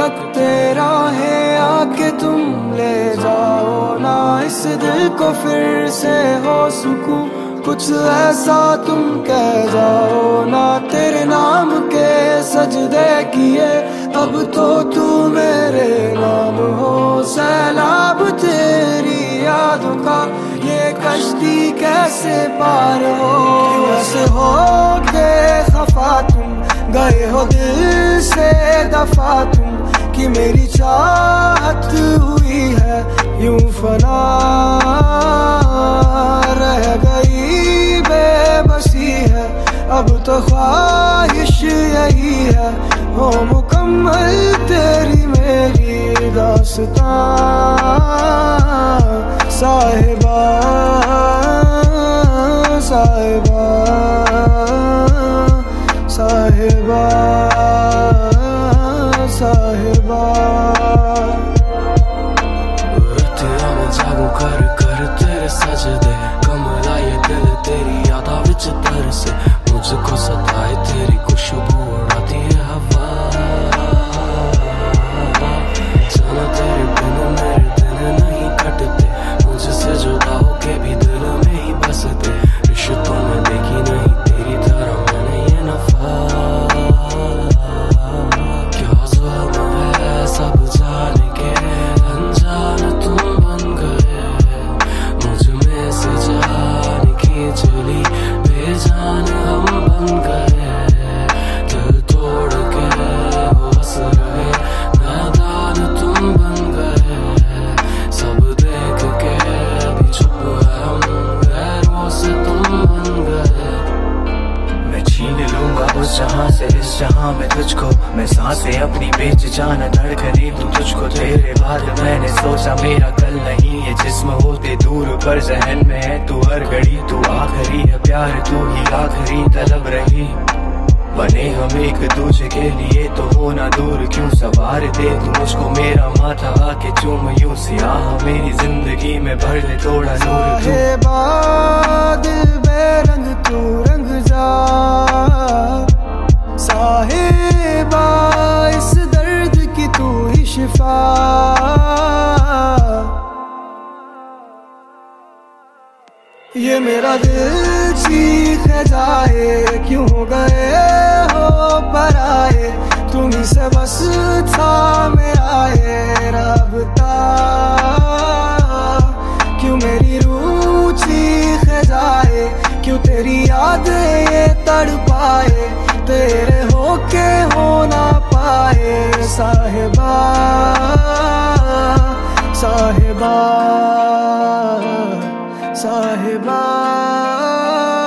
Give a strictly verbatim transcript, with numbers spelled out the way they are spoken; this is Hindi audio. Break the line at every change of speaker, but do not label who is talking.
भटकते राहें आके तुम ले जाओ ना, इस दिल को फिर से हो सुकून कुछ ऐसा तुम कह जाओ ना। तेरे नाम के सजदे किए अब तो तू मेरे नाम हो, सैलाब तेरी यादों का ये कश्ती कैसे पार हो। कैसे हो के खफा तुम गए हो दिल से दफा तुम, कि मेरी चाहत हुई है यूं फना, रह गई बेबसी है अब तो ख्वाहिश यही है हो मुकम्मल तेरी मेरी दास्तां। साहिबा साहिबा साहिबा साहिबा।
तेरा मैं जागू कर कर तेरे सजदे, कमला ये दिल तेरी यादा विच तरसे, मुझको सताए तेरी खुशबू उड़ाती है हवा। जाना तेरे बिन मेरे दिन नहीं कटते, मुझसे जुदा होके भी दिल में ही बसते, रिश्तों में देखी नहीं तेरी तरह मैंने ये नफा। क्या जुल्म है सब जान के अनजान तुम बन गए, मुझ में से जान खींच ली बेजान हम बन गए। दिल तोड़ के वो हंस रहे नादान तुम बन गए, सब देख के भी चुप है हम गैरों से तुम बन गए।
मैं छीन लूंगा उस जहां से इस जहां में तुझको, मैं सांसें अपनी बेच जाना धड़कने तू तुझको। तेरे बाद मैंने सोचा मेरा कल नहीं ये जिस्म होते दूर पर जहन में है तू हर घड़ी, तू आखिरी है प्यार तू ही आखिरी तलब रही। बने हम एक दूसरे के लिए तो होना दूर क्यों, सवार दे तू मुझको मेरा माथा आके चूम यूं, सियाह मेरी जिंदगी में भर दे थोड़ा नूर तू।
साहिबा दिल बेरंग तू रंग जा, साहिबा इस दर्द की तू ही शिफा। ये मेरा दिल चीख जाए क्यों हो गए हो पराए, तुम्हीं से बस था मेरा ये राबता। क्यों मेरी रूह चीख जाए, क्यों तेरी यादें ये तड़पाए, तेरे होके हो ना पाए। साहिबा साहिबा साहिबा